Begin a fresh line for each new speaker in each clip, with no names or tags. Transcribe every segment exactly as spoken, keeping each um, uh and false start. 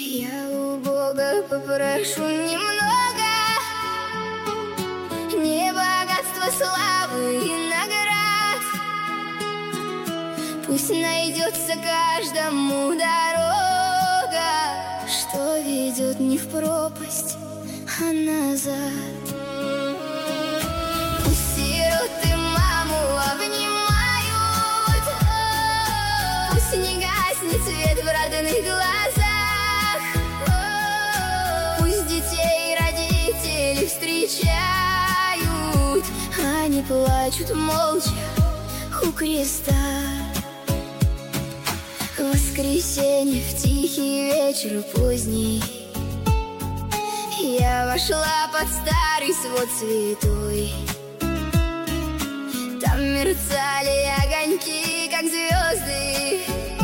Я у Бога попрошу немного, не богатства, славы и наград. Пусть найдется каждому дорога, что ведет не в пропасть, а назад. Пусть сироты маму обнимают, пусть не гаснет свет в родных глазах, пусть детей родители встречают, они плачут молча у креста. В воскресенье, в тихий вечер поздний, я вошла под старый свод святой. Там мерцали огоньки, как звезды,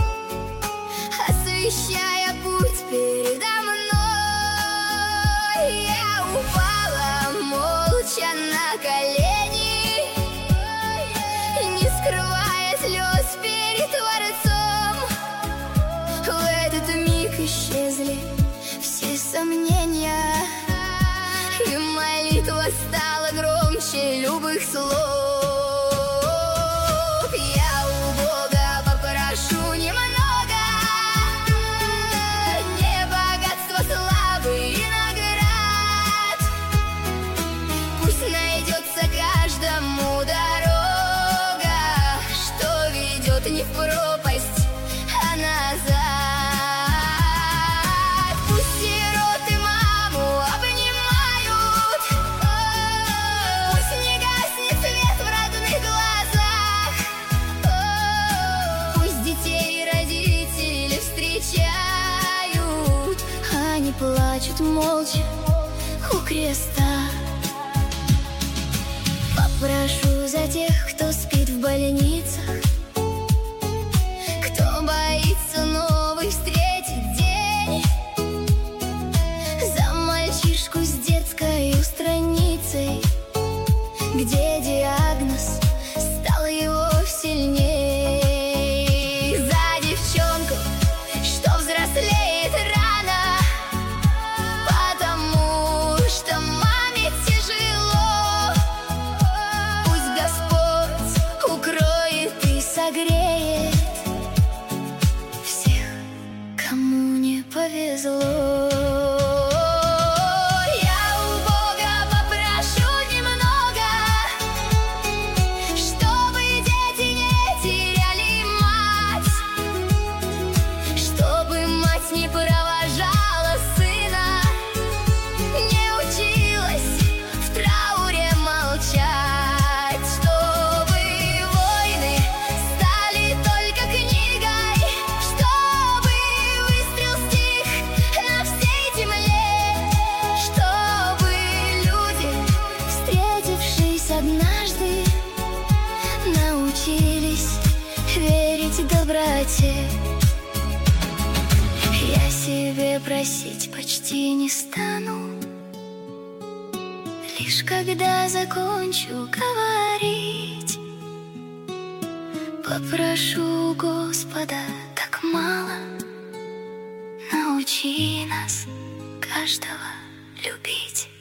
освещая путь передо мной. Я упала молча на колени, не скрывая слез перед Творцом. В этот миг исчезли все сомнения, и молитва стала громче любых слов. Я у Бога попрошу немного, не богатства, славы и наград. Пусть найдется каждому дорога, что ведет не в пропасть, а назад. Они плачут молча у креста. Попрошу за тех, кто спит в больницах, кто боится новый встретить день, за мальчишку с детской страницей, где диагноз стал его сильней, за девчонку, что взрослеет рано, потому что маме тяжело. Пусть Господь укроет и согреет всех, кому не повезло. Не провожала сына, не училась в трауре молчать, чтобы войны стали только книгой, чтобы выстрел стих на всей земле, чтобы люди, встретившись однажды, научились верить доброте. Я себе просить почти не стану, лишь когда закончу говорить, попрошу Господа так мало: научи нас каждого любить.